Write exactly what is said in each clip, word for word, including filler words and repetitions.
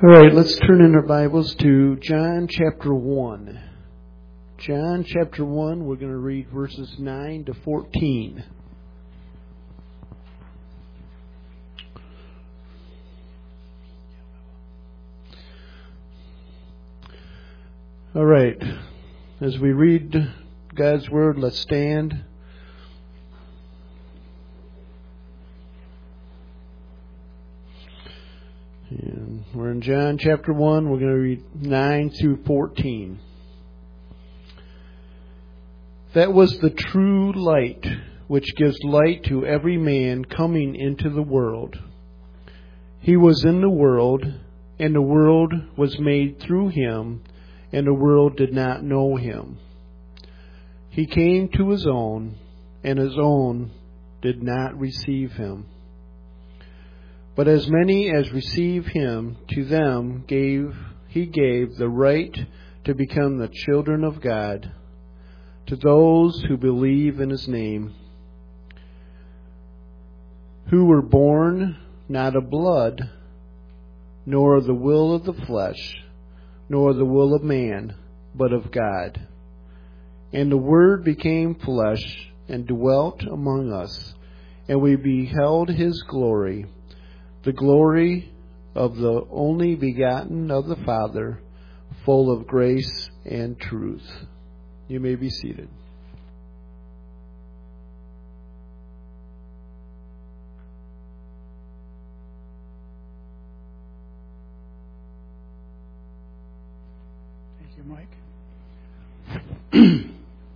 All right, let's turn in our Bibles to John chapter one. John chapter one, we're going to read verses nine to fourteen. All right, as we read God's Word, let's stand. And we're in John chapter one. We're going to read nine through fourteen. That was the true light, which gives light to every man coming into the world. He was in the world, and the world was made through him, and the world did not know him. He came to his own, and his own did not receive him. But as many as receive him, to them gave he gave the right to become the children of God, to those who believe in his name, who were born not of blood, nor of the will of the flesh, nor the will of man, but of God. And the Word became flesh and dwelt among us, and we beheld his glory, the glory of the only begotten of the Father, full of grace and truth. You may be seated. Thank you, Mike.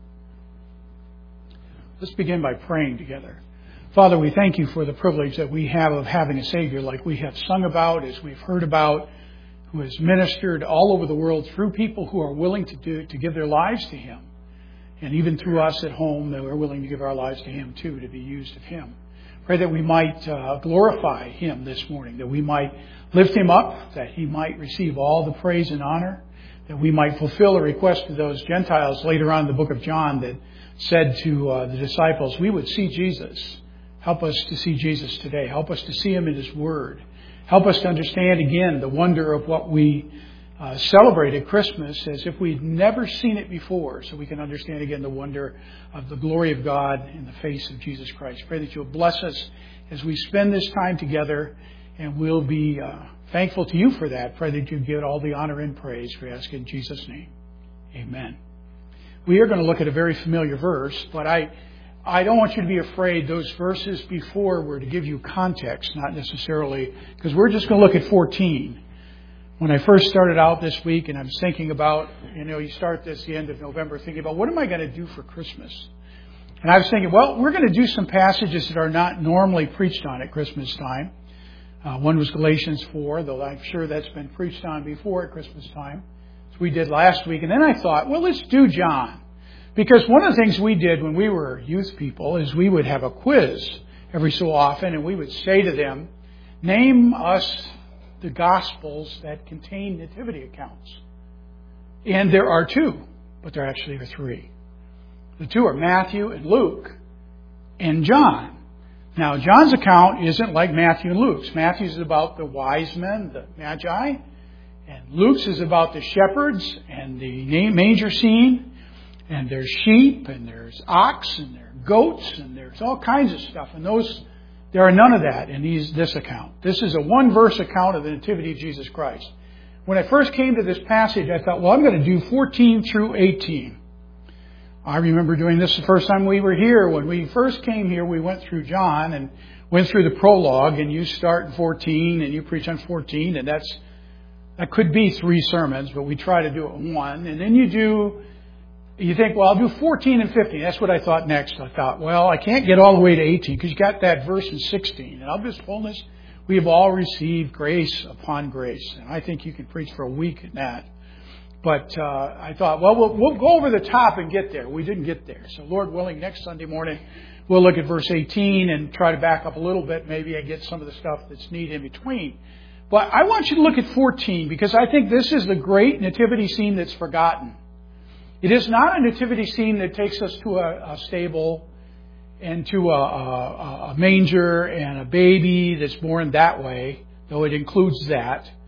Let's begin by praying together. Father, we thank you for the privilege that we have of having a Savior like we have sung about, as we've heard about, who has ministered all over the world through people who are willing to do to give their lives to him. And even through us at home, that we're willing to give our lives to him too, to be used of him. Pray that we might uh, glorify him this morning, that we might lift him up, that he might receive all the praise and honor, that we might fulfill a request of those Gentiles later on in the book of John that said to uh, the disciples, we would see Jesus. Help us to see Jesus today. Help us to see him in his word. Help us to understand again the wonder of what we uh, celebrate at Christmas as if we'd never seen it before, so we can understand again the wonder of the glory of God in the face of Jesus Christ. Pray that you'll bless us as we spend this time together, and we'll be uh, thankful to you for that. Pray that you give all the honor and praise. We ask in Jesus' name. Amen. We are going to look at a very familiar verse, but I... I don't want you to be afraid. Those verses before were to give you context, not necessarily, because we're just going to look at fourteen. When I first started out this week, and I was thinking about, you know, you start this the end of November, thinking about what am I going to do for Christmas? And I was thinking, well, we're going to do some passages that are not normally preached on at Christmas time. Uh, one was Galatians four, though I'm sure that's been preached on before at Christmas time, as we did last week. And then I thought, well, let's do John. Because one of the things we did when we were youth people is we would have a quiz every so often, and we would say to them, name us the Gospels that contain nativity accounts. And there are two, but there actually are three. The two are Matthew and Luke and John. Now, John's account isn't like Matthew and Luke's. Matthew's is about the wise men, the magi, and Luke's is about the shepherds and the manger scene. And there's sheep, and there's ox, and there's goats, and there's all kinds of stuff. And those, there are none of that in these, this account. This is a one-verse account of the Nativity of Jesus Christ. When I first came to this passage, I thought, well, I'm going to do fourteen through eighteen. I remember doing this the first time we were here. When we first came here, we went through John and went through the prologue, and you start in fourteen, and you preach on fourteen, and that's that could be three sermons, but we try to do it in one. And then you do... You think, well, I'll do fourteen and fifteen. That's what I thought next. I thought, well, I can't get all the way to eighteen because you got that verse in sixteen. And of his fullness, we have all received grace upon grace. And I think you can preach for a week in that. But uh, I thought, well, well, we'll go over the top and get there. We didn't get there. So Lord willing, next Sunday morning, we'll look at verse eighteen and try to back up a little bit. Maybe I get some of the stuff that's neat in between. But I want you to look at fourteen because I think this is the great nativity scene that's forgotten. It is not a nativity scene that takes us to a, a stable and to a, a, a manger and a baby that's born that way, though it includes that.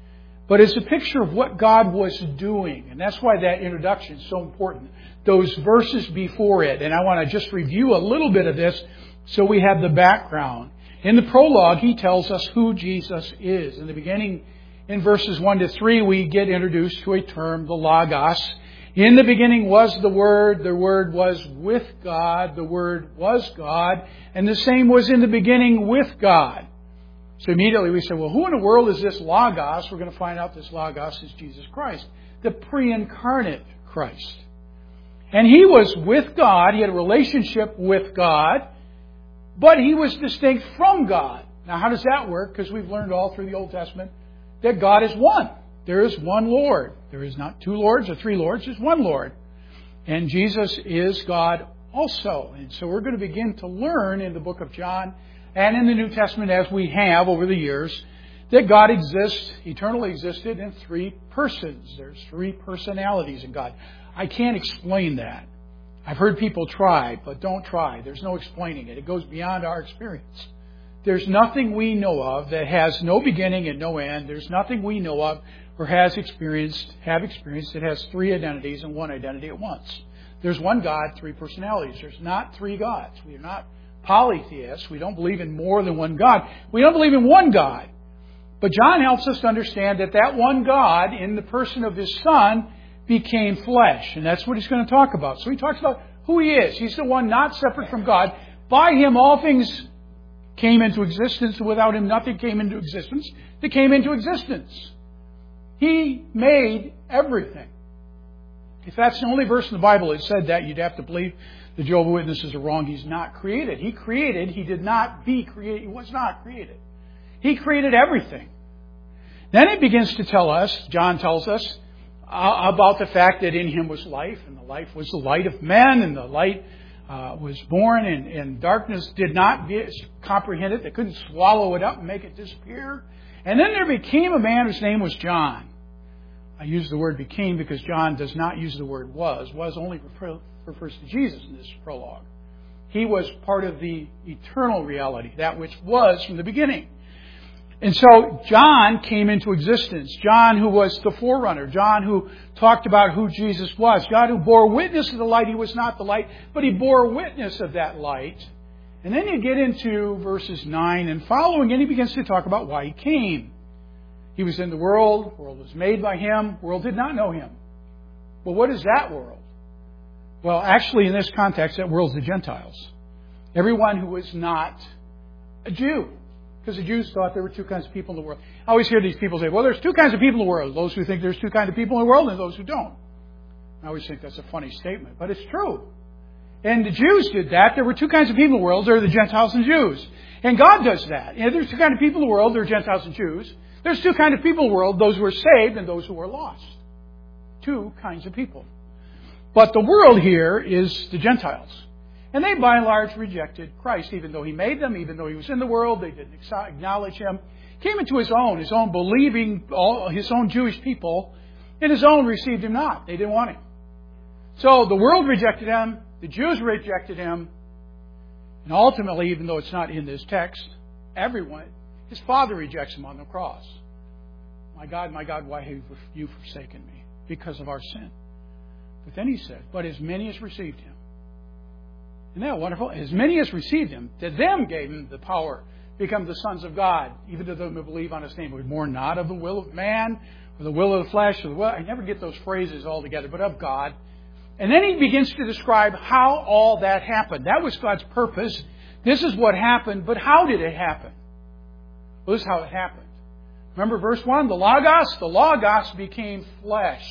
but it's a picture of what God was doing. And that's why that introduction is so important. Those verses before it. And I want to just review a little bit of this so we have the background. In the prologue, he tells us who Jesus is. In the beginning, in verses one to three, we get introduced to a term, the Logos. In the beginning was the Word. The Word was with God. The Word was God. And the same was in the beginning with God. So immediately we say, well, who in the world is this Logos? We're going to find out this Logos is Jesus Christ, the pre-incarnate Christ. And He was with God. He had a relationship with God, but He was distinct from God. Now, how does that work? Because we've learned all through the Old Testament that God is one. There is one Lord. There is not two Lords or three Lords. There's one Lord. And Jesus is God also. And so we're going to begin to learn in the book of John and in the New Testament, as we have over the years, that God exists, eternally existed in three persons. There's three personalities in God. I can't explain that. I've heard people try, but don't try. There's no explaining it. It goes beyond our experience. There's nothing we know of that has no beginning and no end. There's nothing we know of or has experienced, have experienced that has three identities and one identity at once. There's one God, three personalities. There's not three gods. We are not polytheists. We don't believe in more than one God. We don't believe in one God. But John helps us to understand that that one God, in the person of His Son, became flesh. And that's what he's going to talk about. So he talks about who He is. He's the one not separate from God. By Him all things came into existence. Without Him nothing came into existence. They came into existence. He made everything. If that's the only verse in the Bible that said that, you'd have to believe the Jehovah's Witnesses are wrong. He's not created. He created. He did not be created. He was not created. He created everything. Then it begins to tell us, John tells us, uh, about the fact that in Him was life, and the life was the light of men, and the light uh, was born, and, and darkness did not be, comprehend it. They couldn't swallow it up and make it disappear. And then there became a man whose name was John. I use the word became because John does not use the word was. Was only refer, refers to Jesus in this prologue. He was part of the eternal reality, that which was from the beginning. And so John came into existence. John, who was the forerunner. John, who talked about who Jesus was. John, who bore witness of the light. He was not the light, but He bore witness of that light. And then you get into verses nine and following, and he begins to talk about why He came. He was in the world. The world was made by Him. The world did not know Him. Well, what is that world? Well, actually, in this context, that world's the Gentiles. Everyone who was not a Jew. Because the Jews thought there were two kinds of people in the world. I always hear these people say, well, there's two kinds of people in the world. Those who think there's two kinds of people in the world and those who don't. I always think that's a funny statement, but it's true. And the Jews did that. There were two kinds of people in the world. There are the Gentiles and Jews. And God does that. And there's two kinds of people in the world. There are Gentiles and Jews. There's two kinds of people in the world. Those who are saved and those who are lost. Two kinds of people. But the world here is the Gentiles. And they, by and large, rejected Christ, even though He made them, even though He was in the world. They didn't acknowledge Him. He came into His own, His own believing, all, His own Jewish people, and His own received Him not. They didn't want Him. So the world rejected Him. The Jews rejected Him. And ultimately, even though it's not in this text, everyone, His Father rejects Him on the cross. My God, my God, why have you forsaken me? Because of our sin. But then He said, but as many as received Him. Isn't that wonderful? As many as received Him, to them gave Him the power to become the sons of God, even to them who believe on His name. We're born not of the will of man, or the will of the flesh, or the will. I never get those phrases all together, but of God. And then He begins to describe how all that happened. That was God's purpose. This is what happened, but how did it happen? Well, this is how it happened. Remember verse one, the Logos? The Logos became flesh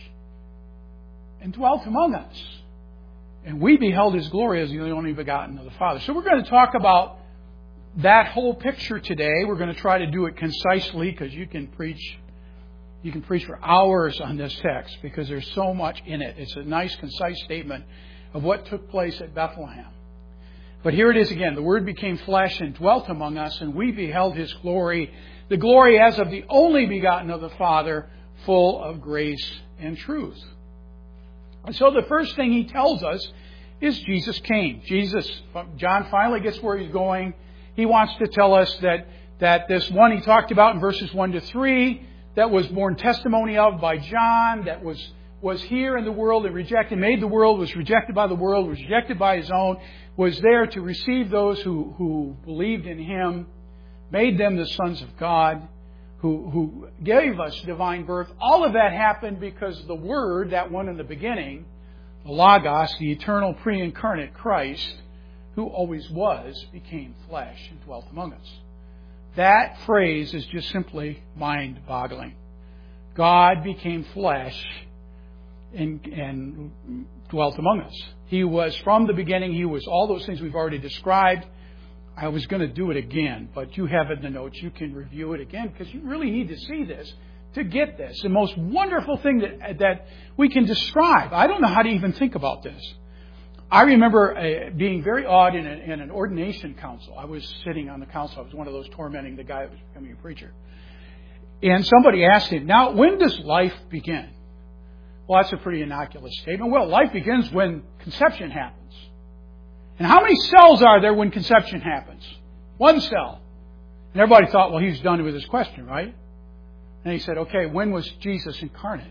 and dwelt among us. And we beheld His glory as the only begotten of the Father. So we're going to talk about that whole picture today. We're going to try to do it concisely because you can preach you can preach for hours on this text because there's so much in it. It's a nice, concise statement of what took place at Bethlehem. But here it is again. The Word became flesh and dwelt among us, and we beheld His glory, the glory as of the only begotten of the Father, full of grace and truth. And so the first thing He tells us is Jesus came. Jesus, John finally gets where he's going. He wants to tell us that, that this one he talked about in verses one to three, that was borne testimony of by John, that was, was here in the world and rejected, made the world, was rejected by the world, was rejected by His own, was there to receive those who, who believed in Him, made them the sons of God, who, who gave us divine birth. All of that happened because the Word, that one in the beginning, the Logos, the eternal pre-incarnate Christ, who always was, became flesh and dwelt among us. That phrase is just simply mind-boggling. God became flesh and, and dwelt among us. He was, from the beginning, He was all those things we've already described. I was going to do it again, but you have it in the notes. You can review it again because you really need to see this to get this. The most wonderful thing that, that we can describe. I don't know how to even think about this. I remember uh, being very awed in, a, in an ordination council. I was sitting on the council. I was one of those tormenting the guy that was becoming a preacher. And somebody asked him, now, when does life begin? Well, that's a pretty innocuous statement. Well, life begins when conception happens. And how many cells are there when conception happens? One cell. And everybody thought, well, he's done with his question, right? And he said, okay, when was Jesus incarnate?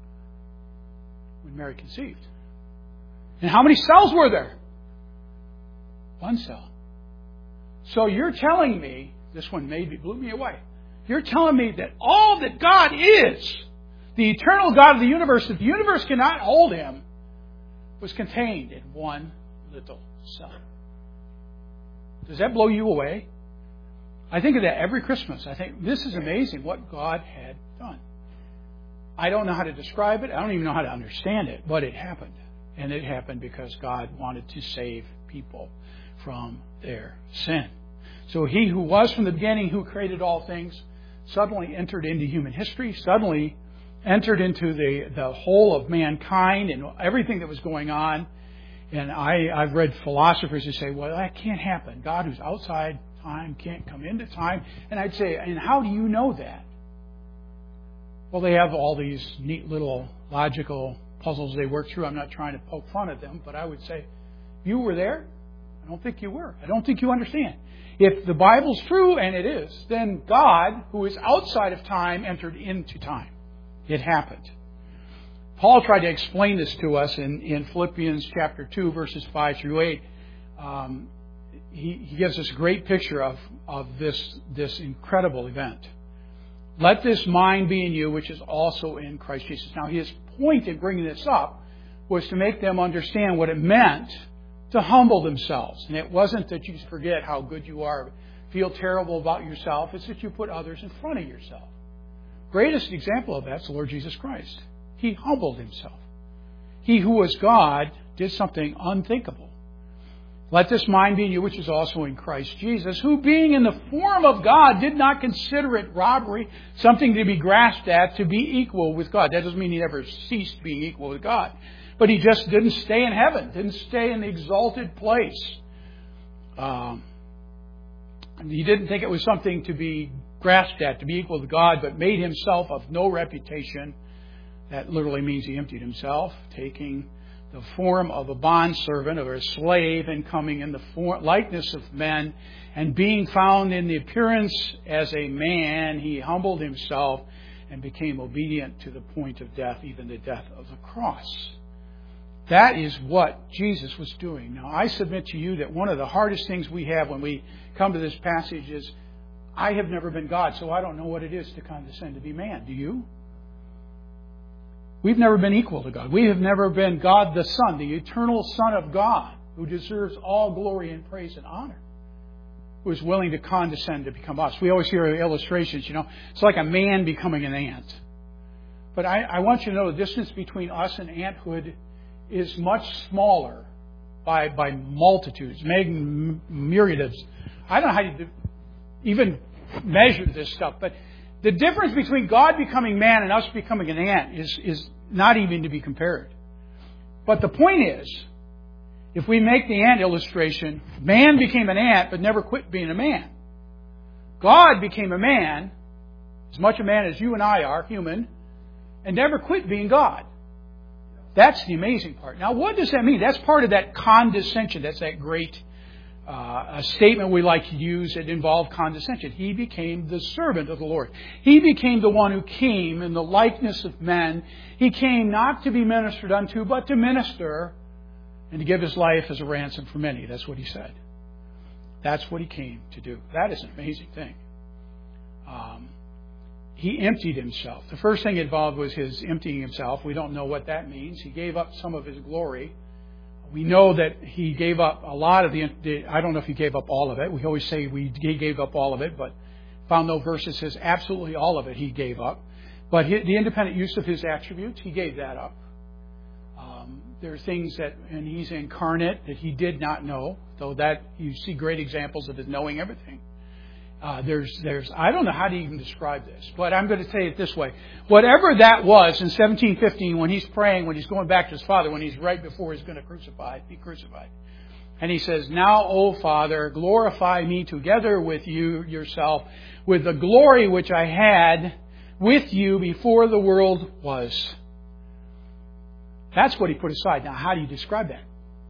When Mary conceived. And how many cells were there? One cell. So you're telling me, this one maybe blew me away. You're telling me that all that God is, the eternal God of the universe, that the universe cannot hold Him, was contained in one little cell. Does that blow you away? I think of that every Christmas. I think this is amazing what God had done. I don't know how to describe it. I don't even know how to understand it, but it happened. And it happened because God wanted to save people from their sin. So He who was from the beginning, who created all things, suddenly entered into human history, suddenly entered into the, the whole of mankind and everything that was going on. And I, I've read philosophers who say, well, that can't happen. God who's outside time can't come into time. And I'd say, and how do you know that? Well, they have all these neat little logical puzzles they work through. I'm not trying to poke fun at them, but I would say, you were there? I don't think you were. I don't think you understand. If the Bible's true, and it is, then God, who is outside of time, entered into time. It happened. Paul tried to explain this to us in, in Philippians chapter two, verses five through eight. Um, he, he gives us a great picture of, of this, this incredible event. Let this mind be in you, which is also in Christ Jesus. Now, his point in bringing this up was to make them understand what it meant to humble themselves. And it wasn't that you forget how good you are, feel terrible about yourself. It's that you put others in front of yourself. Greatest example of that is the Lord Jesus Christ. He humbled Himself. He who was God did something unthinkable. Let this mind be in you, which is also in Christ Jesus, who being in the form of God did not consider it robbery, something to be grasped at, to be equal with God. That doesn't mean He never ceased being equal with God. But He just didn't stay in heaven, didn't stay in the exalted place. Um, he didn't think it was something to be grasped at, to be equal to God, but made Himself of no reputation. That literally means He emptied Himself, taking the form of a bondservant or a slave, and coming in the form, likeness of men, and being found in the appearance as a man, He humbled Himself and became obedient to the point of death, even the death of the cross. That is what Jesus was doing. Now, I submit to you that one of the hardest things we have when we come to this passage is, I have never been God, so I don't know what it is to condescend to be man. Do you? We've never been equal to God. We have never been God the Son, the eternal Son of God, who deserves all glory and praise and honor, who is willing to condescend to become us. We always hear illustrations, you know, it's like a man becoming an ant. But I, I want you to know the distance between us and anthood is much smaller by by multitudes, myriads. I don't know how you even measure this stuff, but the difference between God becoming man and us becoming an ant is, is not even to be compared. But the point is, if we make the ant illustration, man became an ant but never quit being a man. God became a man, as much a man as you and I are, human, and never quit being God. That's the amazing part. Now, what does that mean? That's part of that condescension. That's that great uh, a statement we like to use that involved condescension. He became the servant of the Lord. He became the one who came in the likeness of men. He came not to be ministered unto, but to minister and to give His life as a ransom for many. That's what He said. That's what He came to do. That is an amazing thing. Um, he emptied Himself. The first thing involved was His emptying Himself. We don't know what that means. He gave up some of His glory. We know that He gave up a lot of the, I don't know if He gave up all of it. We always say we, He gave up all of it, but found no verse that says absolutely all of it He gave up. But the independent use of His attributes, He gave that up. Um, there are things that, and He's incarnate, that He did not know, though that you see great examples of His knowing everything. Uh, there's, there's, I don't know how to even describe this, but I'm going to say it this way. Whatever that was in seventeen fifteen when He's praying, when He's going back to His Father, when He's right before He's going to crucify, be crucified. And He says, "Now, O Father, glorify me together with you, yourself, with the glory which I had with you before the world was." That's what He put aside. Now, how do you describe that?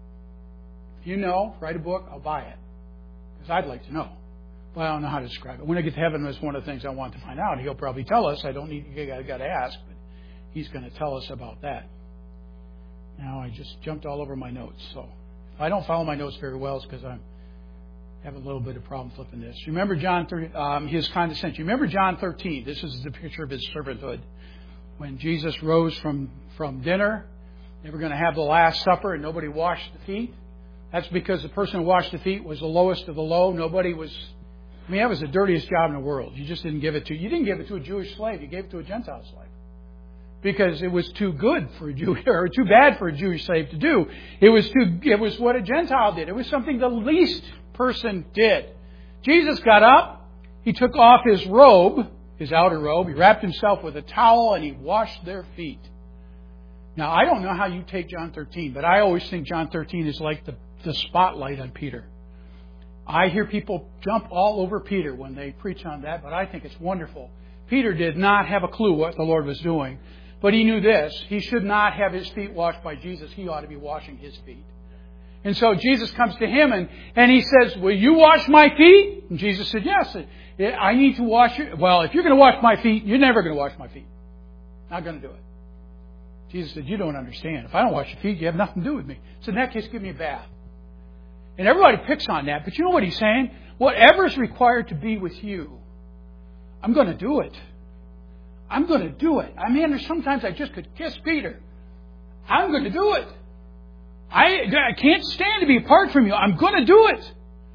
If you know, write a book, I'll buy it. Because I'd like to know. But I don't know how to describe it. When I get to heaven, that's one of the things I want to find out. He'll probably tell us. I don't need, I got to ask, but He's going to tell us about that. Now, I just jumped all over my notes. So if I don't follow my notes very well, it's because I'm having a little bit of problem flipping this. Remember John, um, His condescension. Remember John thirteen. This is the picture of His servanthood. When Jesus rose from, from dinner, they were going to have the Last Supper and nobody washed the feet. That's because the person who washed the feet was the lowest of the low. Nobody was... I mean, that was the dirtiest job in the world. You just didn't give it to... You didn't give it to a Jewish slave. You gave it to a Gentile slave. Because it was too good for a Jew... Or too bad for a Jewish slave to do. It was too... It was what a Gentile did. It was something the least person did. Jesus got up. He took off His robe, His outer robe. He wrapped Himself with a towel and He washed their feet. Now, I don't know how you take John thirteen, but I always think John thirteen is like the, the spotlight on Peter. I hear people jump all over Peter when they preach on that, but I think it's wonderful. Peter did not have a clue what the Lord was doing, but he knew this. He should not have his feet washed by Jesus. He ought to be washing his feet. And so Jesus comes to him and, and He says, "Will you wash my feet?" And Jesus said, "Yes, I need to wash your..." "Well, if you're going to wash my feet, you're never going to wash my feet. Not going to do it." Jesus said, "You don't understand. If I don't wash your feet, you have nothing to do with me. So in that case, give me a bath." And everybody picks on that. But you know what He's saying? Whatever is required to be with you, I'm going to do it. I'm going to do it. I mean, there's sometimes I just could kiss Peter. I'm going to do it. I, I can't stand to be apart from you. I'm going to do it.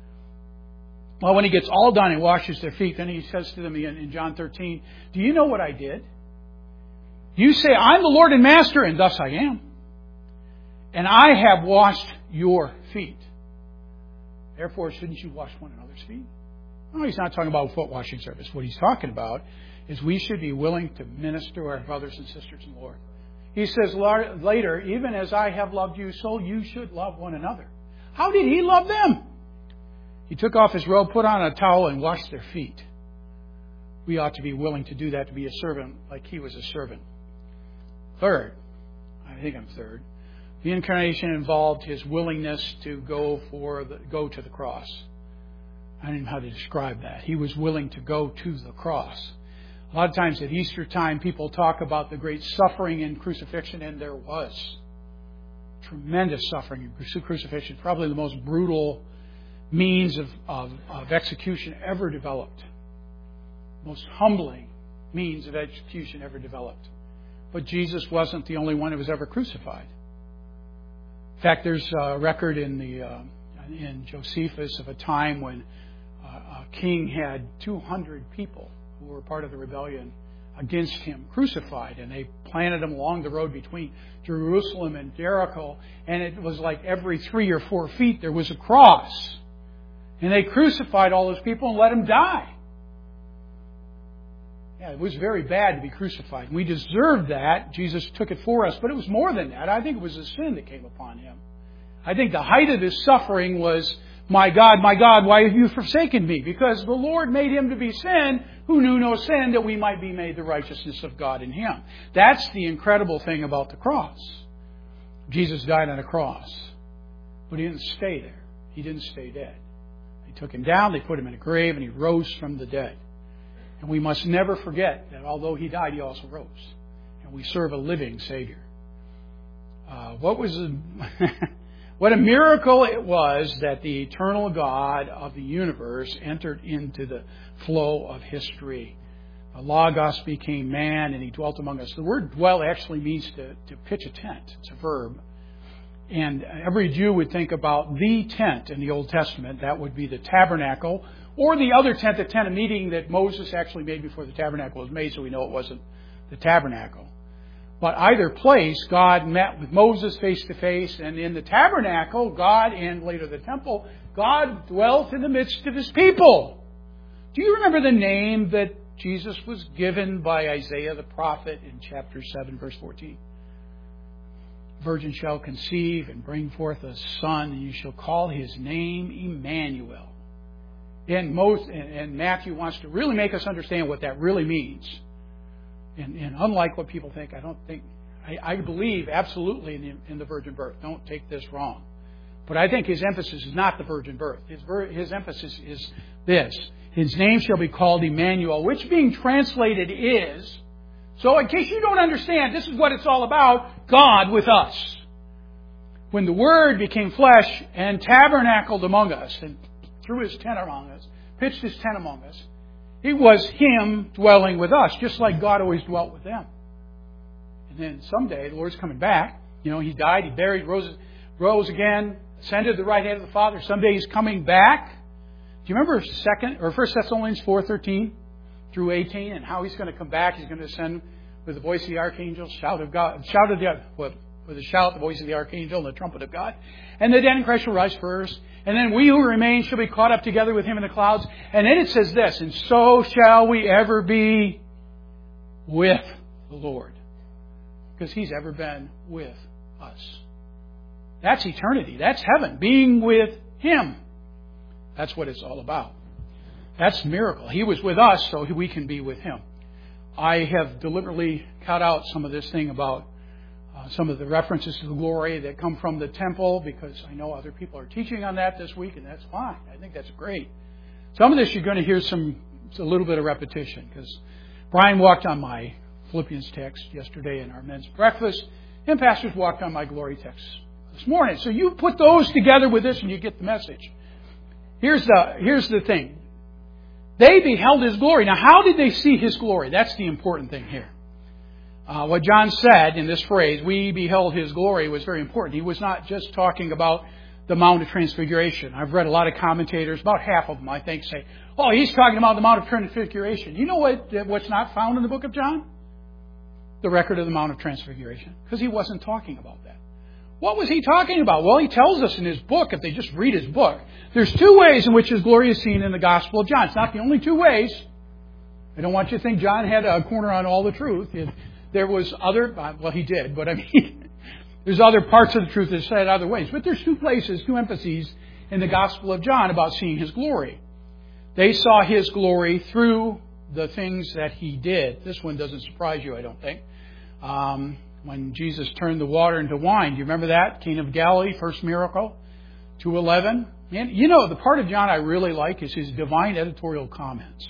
Well, when He gets all done and washes their feet, then He says to them in, in John thirteen, "Do you know what I did? You say, 'I'm the Lord and Master,' and thus I am. And I have washed your feet. Therefore, shouldn't you wash one another's feet?" No, He's not talking about a foot washing service. What He's talking about is we should be willing to minister to our brothers and sisters in the Lord. He says later, "Even as I have loved you, so you should love one another." How did He love them? He took off His robe, put on a towel, and washed their feet. We ought to be willing to do that, to be a servant like He was a servant. Third, I think I'm third, the incarnation involved His willingness to go for the, go to the cross. I don't know how to describe that. He was willing to go to the cross. A lot of times at Easter time, people talk about the great suffering in crucifixion, and there was tremendous suffering in crucifixion. Probably the most brutal means of, of, of execution ever developed. Most humbling means of execution ever developed. But Jesus wasn't the only one who was ever crucified. In fact, there's a record in the uh, in Josephus of a time when uh, a king had two hundred people who were part of the rebellion against him crucified, and they planted them along the road between Jerusalem and Jericho, and it was like every three or four feet there was a cross, and they crucified all those people and let them die. Yeah, it was very bad to be crucified. We deserved that. Jesus took it for us. But it was more than that. I think it was a sin that came upon Him. I think the height of His suffering was, "My God, my God, why have you forsaken me?" Because the Lord made Him to be sin who knew no sin, that we might be made the righteousness of God in Him. That's the incredible thing about the cross. Jesus died on a cross. But He didn't stay there. He didn't stay dead. took him down, they put him in a grave, and he rose from the dead. And we must never forget that although he died, he also rose. And we serve a living Savior. Uh, what was a, what a miracle it was that the eternal God of the universe entered into the flow of history. The Logos became man and he dwelt among us. The word dwell actually means to, to pitch a tent. It's a verb. And every Jew would think about the tent in the Old Testament. That would be the tabernacle, or the other tent, the tent of meeting that Moses actually made before the tabernacle was made, so we know it wasn't the tabernacle. But either place, God met with Moses face to face, and in the tabernacle, God, and later the temple, God dwelt in the midst of His people. Do you remember the name that Jesus was given by Isaiah the prophet in chapter seven, verse fourteen? Virgin shall conceive and bring forth a son, and you shall call his name Emmanuel. And, most, and, and Matthew wants to really make us understand what that really means. And, and unlike what people think, I don't think, I, I believe absolutely in the, in the virgin birth. Don't take this wrong. But I think his emphasis is not the virgin birth. His, his emphasis is this. His name shall be called Emmanuel, which being translated is, so in case you don't understand, this is what it's all about, God with us. When the Word became flesh and tabernacled among us, and threw His tent among us, pitched His tent among us, it was Him dwelling with us, just like God always dwelt with them. And then someday, the Lord's coming back. You know, He died, He buried, rose, rose again, ascended to the right hand of the Father. Someday He's coming back. Do you remember second or First Thessalonians four thirteen through eighteen, and how He's going to come back? He's going to ascend with the voice of the archangel, shout of God, shout of the with, with a shout, the voice of the archangel, and the trumpet of God. And the dead in Christ shall rise first, and then we who remain shall be caught up together with Him in the clouds. And then it says this, and so shall we ever be with the Lord, because He's ever been with us. That's eternity. That's heaven, being with Him. That's what it's all about. That's the miracle. He was with us so we can be with Him. I have deliberately cut out some of this thing about uh, some of the references to the glory that come from the temple, because I know other people are teaching on that this week, and that's fine. I think that's great. Some of this you're going to hear some a little bit of repetition, because Brian walked on my Philippians text yesterday in our men's breakfast, and pastors walked on my glory text this morning. So you put those together with this and you get the message. Here's the here's the thing. They beheld His glory. Now, how did they see His glory? That's the important thing here. Uh, what John said in this phrase, we beheld His glory, was very important. He was not just talking about the Mount of Transfiguration. I've read a lot of commentators, about half of them, I think, say, oh, he's talking about the Mount of Transfiguration. You know what? What's not found in the book of John? The record of the Mount of Transfiguration. Because he wasn't talking about that. What was he talking about? Well, he tells us in his book, if they just read his book, there's two ways in which His glory is seen in the Gospel of John. It's not the only two ways. I don't want you to think John had a corner on all the truth. There was other, well, he did, but I mean, there's other parts of the truth that said other ways. But there's two places, two emphases in the Gospel of John about seeing His glory. They saw His glory through the things that He did. This one doesn't surprise you, I don't think. Um, when Jesus turned the water into wine, do you remember that? Cana of Galilee, first miracle, two eleven. And you know, the part of John I really like is his divine editorial comments.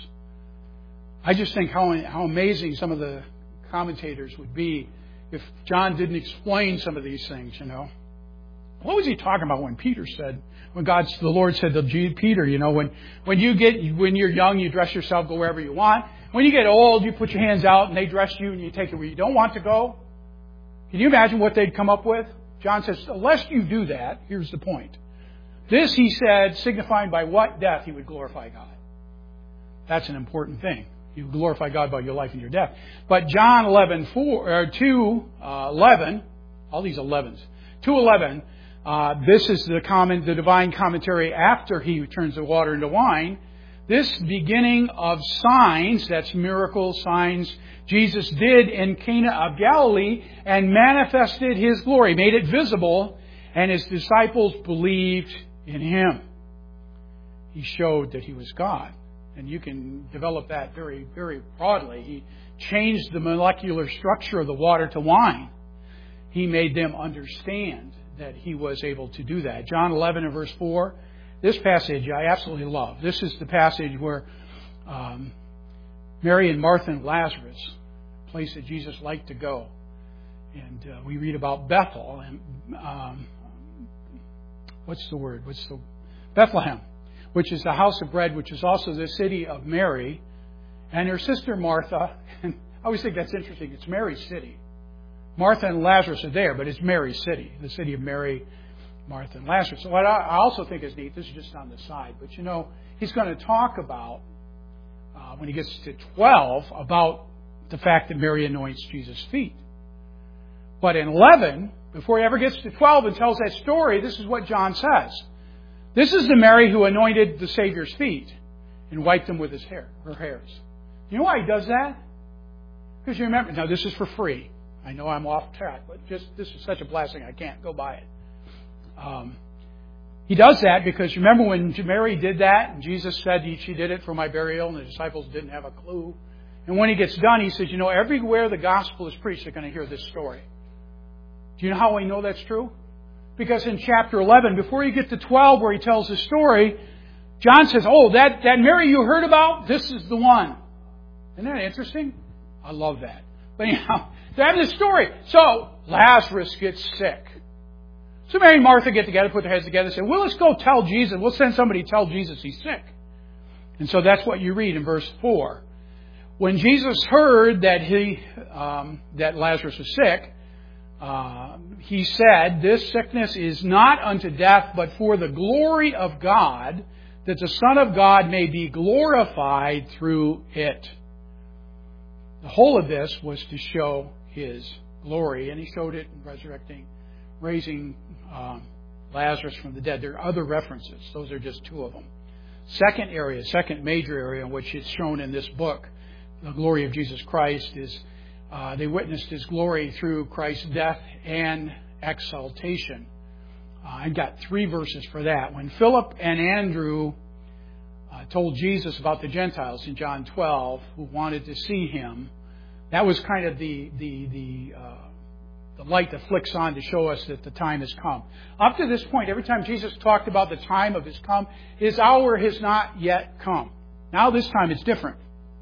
I just think how how amazing some of the commentators would be if John didn't explain some of these things, you know. What was he talking about when Peter said, when God, the Lord said to Peter, you know, when, when you get, when you're young, you dress yourself, go wherever you want. When you get old, you put your hands out and they dress you and you take it where you don't want to go. Can you imagine what they'd come up with? John says, unless you do that, here's the point. This, he said, signifying by what death he would glorify God. That's an important thing. You glorify God by your life and your death. But John eleven four or two uh, eleven, all these elevens, two eleven. Uh, this is the comment, the divine commentary after he turns the water into wine. This beginning of signs, that's miracles, signs, Jesus did in Cana of Galilee and manifested His glory, made it visible, and His disciples believed in Him. He showed that He was God. And you can develop that very, very broadly. He changed the molecular structure of the water to wine. He made them understand that He was able to do that. John eleven and verse four, This passage I absolutely love. This is the passage where um, Mary and Martha and Lazarus, a place that Jesus liked to go. And uh, we read about Bethel and um, what's the word? What's the Bethlehem, which is the house of bread, which is also the city of Mary and her sister Martha. And I always think that's interesting. It's Mary's city. Martha and Lazarus are there, but it's Mary's city, the city of Mary, Martha, and Lazarus. So what I also think is neat, this is just on the side, but you know, he's going to talk about, uh, when he gets to twelve, about the fact that Mary anoints Jesus' feet. But in eleven, before he ever gets to twelve and tells that story, this is what John says. This is the Mary who anointed the Savior's feet and wiped them with his hair, her hairs. You know why he does that? Because you remember, now this is for free. I know I'm off track, but just this is such a blessing, I can't go by it. Um, he does that because remember when Mary did that, and Jesus said she did it for my burial, and the disciples didn't have a clue. And when he gets done, he says, you know, everywhere the gospel is preached, they're going to hear this story. Do you know how we know that's true? Because in chapter eleven, before you get to twelve where he tells the story, John says, oh, that, that Mary you heard about, this is the one. Isn't that interesting? I love that. But anyhow, they have this story. So, Lazarus gets sick. So Mary and Martha get together, put their heads together, and say, well, let's go tell Jesus. We'll send somebody to tell Jesus he's sick. And so that's what you read in verse four. When Jesus heard that he um, that Lazarus was sick, uh, he said, this sickness is not unto death, but for the glory of God, that the Son of God may be glorified through it. The whole of this was to show His glory, and He showed it in resurrecting, raising um, Lazarus from the dead. There are other references. Those are just two of them. Second area, second major area in which it's shown in this book, the glory of Jesus Christ, is uh, they witnessed His glory through Christ's death and exaltation. Uh, I got three verses for that. When Philip and Andrew uh, told Jesus about the Gentiles in John twelve, who wanted to see Him, that was kind of the the the uh, the light that flicks on to show us that the time has come. Up to this point, every time Jesus talked about the time of His come, His hour has not yet come. Now this time it's different.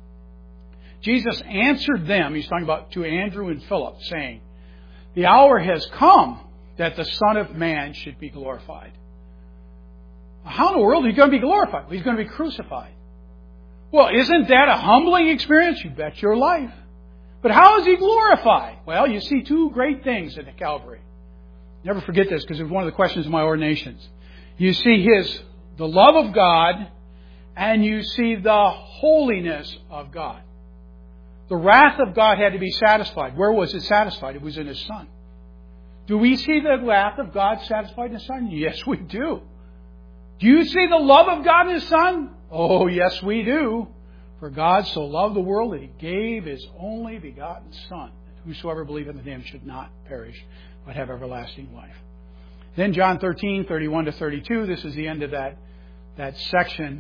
Jesus answered them, He's talking about to Andrew and Philip, saying, the hour has come that the Son of Man should be glorified. How in the world is He going to be glorified? Well, He's going to be crucified. Well, isn't that a humbling experience? You bet your life. But how is He glorified? Well, you see two great things at the Calvary. Never forget this because it was one of the questions of my ordinations. You see His, the love of God, and you see the holiness of God. The wrath of God had to be satisfied. Where was it satisfied? It was in His Son. Do we see the wrath of God satisfied in His Son? Yes, we do. Do you see the love of God in His Son? Oh, yes, we do. For God so loved the world that He gave His only begotten Son, that whosoever believeth in Him should not perish, but have everlasting life. Then John thirteen, thirty-one to thirty-two, this is the end of that, that section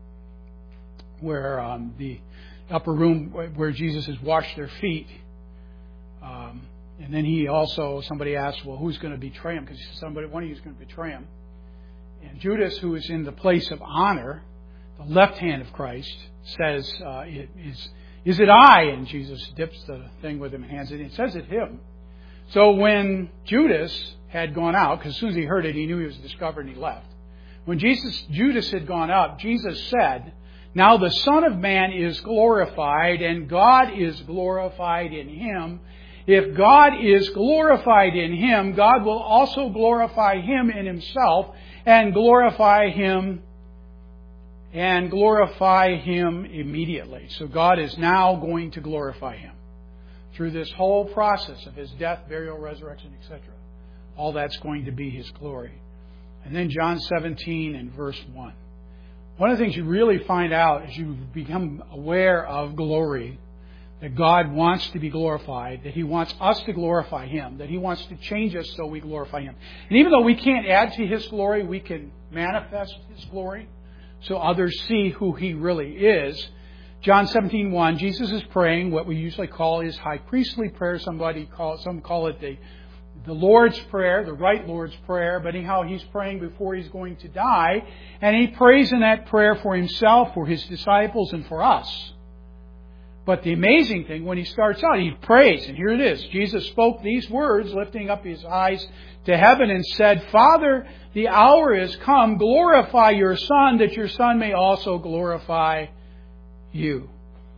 where um, the upper room where Jesus has washed their feet. Um, and then he also, somebody asked, well, who's going to betray Him? Because somebody, one of you is going to betray Him. And Judas, who is in the place of honor, the left hand of Christ, says, uh, is, is it I? And Jesus dips the thing with him and hands it. It says it him. So when Judas had gone out, because as soon as he heard it, he knew he was discovered and he left. When Jesus, Judas had gone up, Jesus said, now the Son of Man is glorified, and God is glorified in Him. If God is glorified in Him, God will also glorify Him in Himself, and glorify Him and glorify Him immediately. So God is now going to glorify Him through this whole process of His death, burial, resurrection, et cetera. All that's going to be His glory. And then John seventeen and verse one. One of the things you really find out as you become aware of glory, that God wants to be glorified, that He wants us to glorify Him, that He wants to change us so we glorify Him. And even though we can't add to His glory, we can manifest His glory so others see who He really is. John seventeen one, Jesus is praying what we usually call His high priestly prayer. Somebody call, some call it the, the Lord's Prayer, the right Lord's Prayer, but anyhow, he's praying before he's going to die. And he prays in that prayer for himself, for his disciples, and for us. But the amazing thing, when he starts out, he prays, and here it is. Jesus spoke these words, lifting up his eyes to heaven and said, Father, the hour is come. Glorify your Son, that your Son may also glorify you.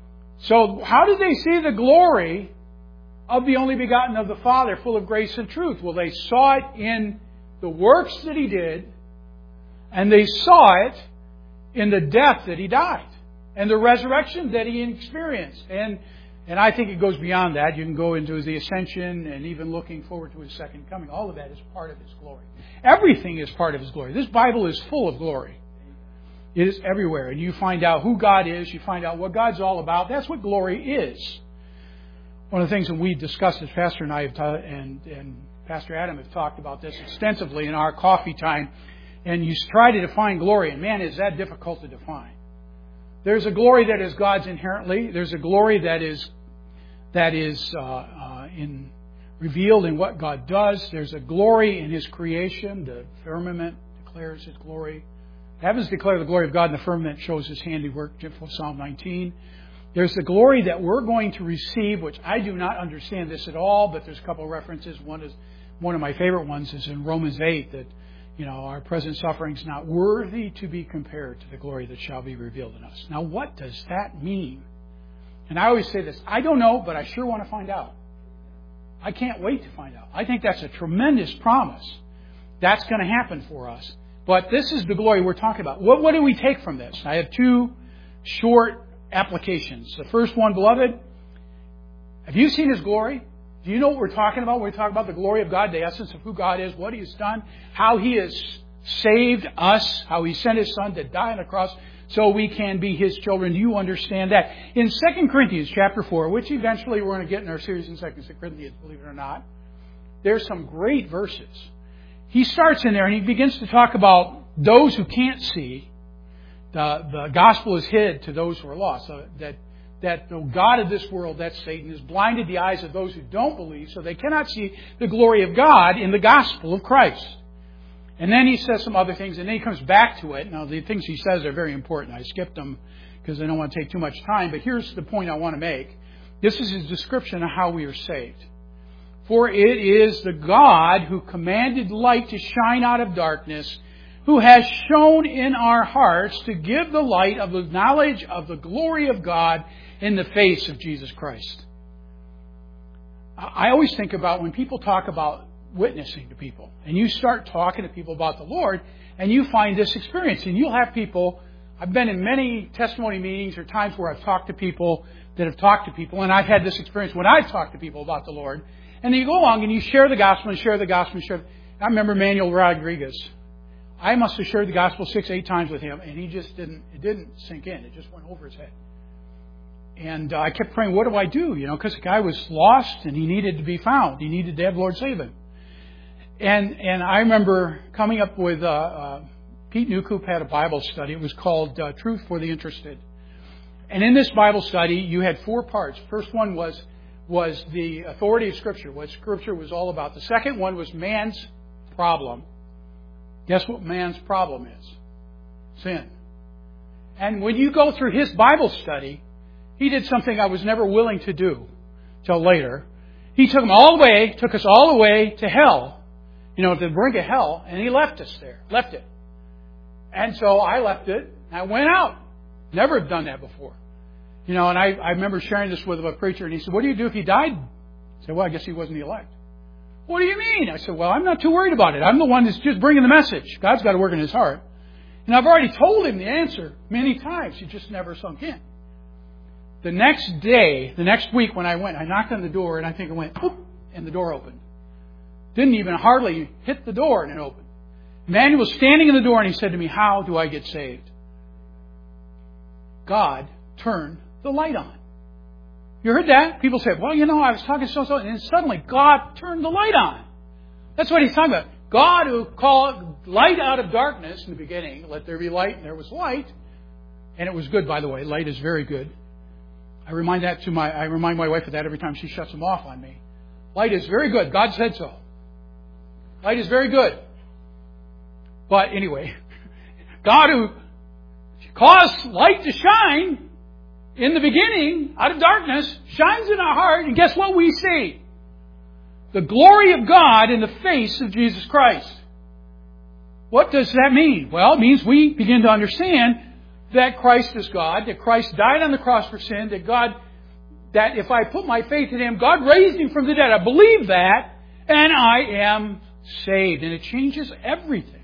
So how did they see the glory of the only begotten of the Father, full of grace and truth? Well, they saw it in the works that he did, and they saw it in the death that he died, and the resurrection that he experienced. And and I think it goes beyond that. You can go into the ascension and even looking forward to his second coming. All of that is part of his glory. Everything is part of his glory. This Bible is full of glory. It is everywhere. And you find out who God is. You find out what God's all about. That's what glory is. One of the things that we discussed, as Pastor and I have ta- and, and Pastor Adam have talked about this extensively in our coffee time, and you try to define glory, and man, is that difficult to define. There's a glory that is God's inherently. There's a glory that is that is uh, uh, in revealed in what God does. There's a glory in His creation. The firmament declares His glory. The heavens declare the glory of God, and the firmament shows His handiwork. Psalm nineteen. There's the glory that we're going to receive, which I do not understand this at all, but there's a couple of references. One is one of my favorite ones is in Romans eight, that you know our present suffering is not worthy to be compared to the glory that shall be revealed in us. Now, what does that mean? And I always say this: I don't know, but I sure want to find out. I can't wait to find out. I think that's a tremendous promise. That's going to happen for us. But this is the glory we're talking about. What, what do we take from this? I have two short applications. The first one, beloved, have you seen His glory? Do you know what we're talking about? We're talking about the glory of God, the essence of who God is, what He has done, how He has saved us, how He sent His Son to die on the cross so we can be His children. Do you understand that? In Second Corinthians chapter four, which eventually we're going to get in our series in Second Corinthians, believe it or not, there's some great verses. He starts in there and he begins to talk about those who can't see. The, the gospel is hid to those who are lost. So that, that the God of this world, that's Satan, has blinded the eyes of those who don't believe, so they cannot see the glory of God in the gospel of Christ. And then he says some other things, and then he comes back to it. Now, the things he says are very important. I skipped them because I don't want to take too much time, but here's the point I want to make. This is his description of how we are saved. For it is the God who commanded light to shine out of darkness, who has shone in our hearts to give the light of the knowledge of the glory of God in the face of Jesus Christ. I always think about when people talk about witnessing to people, and you start talking to people about the Lord, and you find this experience, and you'll have people, I've been in many testimony meetings or times where I've talked to people that have talked to people, and I've had this experience when I've talked to people about the Lord, and then you go along and you share the gospel and share the gospel and share. I remember Manuel Rodriguez. I must have shared the gospel six, eight times with him, and he just didn't, it didn't sink in. It just went over his head. And uh, I kept praying, what do I do? You know, because the guy was lost and he needed to be found. He needed to have the Lord save him. And and I remember coming up with, uh, uh, Pete Newcoop had a Bible study. It was called uh, Truth for the Interested. And in this Bible study, you had four parts. First one was was the authority of Scripture, what Scripture was all about. The second one was man's problem. Guess what man's problem is? Sin. And when you go through his Bible study, he did something I was never willing to do till later. He took them all the way, took us all the way to hell, you know, to the brink of hell, and he left us there, left it. And so I left it, and I went out. Never have done that before. You know, and I, I remember sharing this with a preacher, and he said, what do you do if he died? I said, well, I guess he wasn't the elect. What do you mean? I said, well, I'm not too worried about it. I'm the one that's just bringing the message. God's got to work in his heart. And I've already told him the answer many times. He just never sunk in. The next day, the next week when I went, I knocked on the door, and I think it went, whoop, and the door opened. Didn't even hardly hit the door, and it opened. Manuel was standing in the door, and he said to me, how do I get saved? God turned the light on. You heard that? People say, well, you know, I was talking so-so, and then suddenly God turned the light on. That's what he's talking about. God who called light out of darkness in the beginning, let there be light, and there was light. And it was good, by the way. Light is very good. I remind that to my, I remind my wife of that every time she shuts them off on me. Light is very good. God said so. Light is very good. But anyway, God who caused light to shine in the beginning out of darkness shines in our heart, and guess what we see? The glory of God in the face of Jesus Christ. What does that mean? Well, it means we begin to understand that Christ is God, that Christ died on the cross for sin, that God, that if I put my faith in Him, God raised Him from the dead. I believe that, and I am saved. And it changes everything.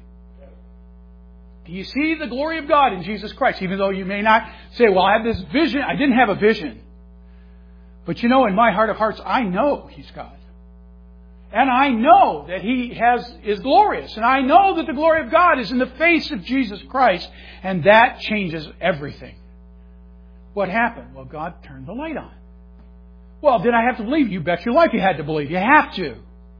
Do you see the glory of God in Jesus Christ? Even though you may not say, well, I have this vision. I didn't have a vision. But you know, in my heart of hearts, I know He's God. And I know that He has is glorious. And I know that the glory of God is in the face of Jesus Christ. And that changes everything. What happened? Well, God turned the light on. Well, did I have to believe? You bet your life you had to believe. You have to.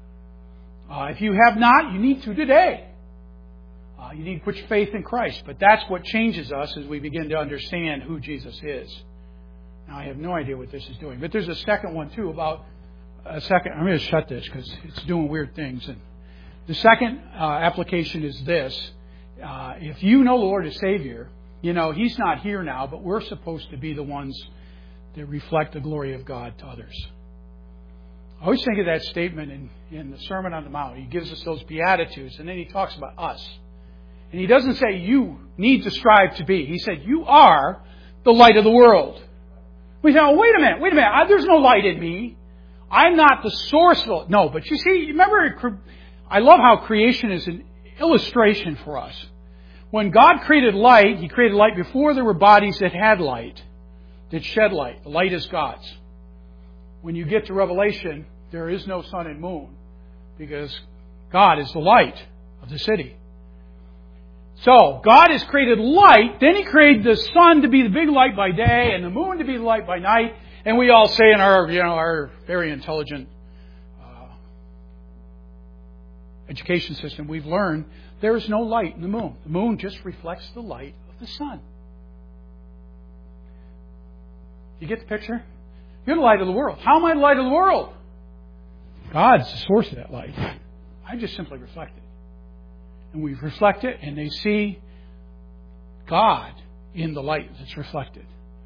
Uh, if you have not, you need to today. Uh, you need to put your faith in Christ. But that's what changes us as we begin to understand who Jesus is. Now, I have no idea what this is doing. But there's a second one, too, about... A second, I'm going to shut this because it's doing weird things. And the second uh, application is this. Uh, if you know the Lord as Savior, you know, He's not here now, but we're supposed to be the ones that reflect the glory of God to others. I always think of that statement in, in the Sermon on the Mount. He gives us those Beatitudes, and then He talks about us. And He doesn't say you need to strive to be. He said you are the light of the world. We say, oh, wait a minute, wait a minute. I, there's no light in me. I'm not the source of it. No, but you see, remember, I love how creation is an illustration for us. When God created light, He created light before there were bodies that had light, that shed light. The light is God's. When you get to Revelation, there is no sun and moon because God is the light of the city. So, God has created light, then He created the sun to be the big light by day and the moon to be the light by night. And we all say in our, you know, our very intelligent uh, education system, we've learned there is no light in the moon. The moon just reflects the light of the sun. You get the picture? You're the light of the world. How am I the light of the world? God's the source of that light. I just simply reflect it. And we reflect it, and they see God in the light that's reflected.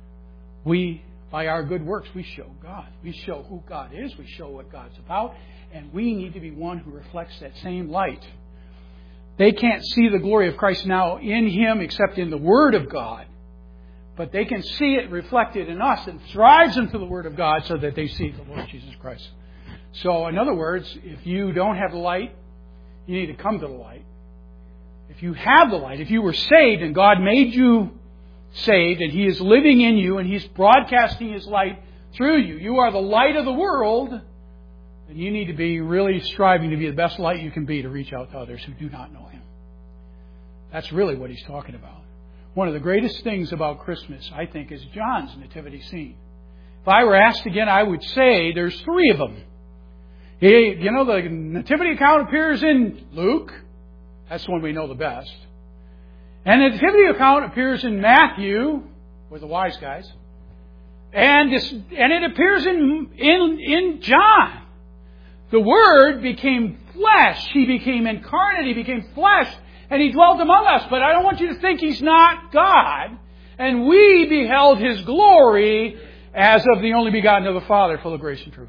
We By our good works, we show God. We show who God is. We show what God's about. And we need to be one who reflects that same light. They can't see the glory of Christ now in Him except in the Word of God. But they can see it reflected in us and drives them to the Word of God so that they see the Lord Jesus Christ. So, in other words, if you don't have the light, you need to come to the light. If you have the light, if you were saved and God made you saved and He is living in you and He's broadcasting His light through you, you are the light of the world, then you need to be really striving to be the best light you can be to reach out to others who do not know Him. That's really what He's talking about. One of the greatest things about Christmas, I think, is John's nativity scene. If I were asked again, I would say there's three of them. He, you know, the nativity account appears in Luke. That's the one we know the best. And the nativity account appears in Matthew, with the wise guys, and this, and it appears in, in in John. The Word became flesh. He became incarnate. He became flesh, and He dwelt among us. But I don't want you to think He's not God. And we beheld His glory as of the only begotten of the Father, full of grace and truth.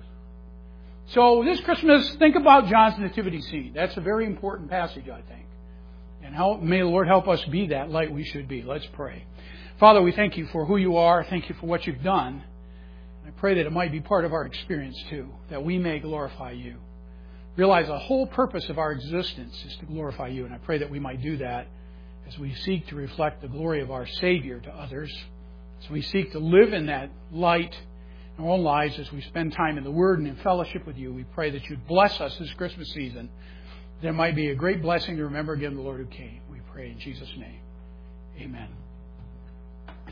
So this Christmas, think about John's nativity scene. That's a very important passage, I think. And help, may the Lord help us be that light we should be. Let's pray. Father, we thank You for who You are. Thank You for what You've done. I pray that it might be part of our experience too, that we may glorify You. Realize the whole purpose of our existence is to glorify You, and I pray that we might do that as we seek to reflect the glory of our Savior to others, as we seek to live in that light in our own lives, as we spend time in the Word and in fellowship with You. We pray that You'd bless us this Christmas season. There might be a great blessing to remember again the Lord who came. We pray in Jesus' name. Amen.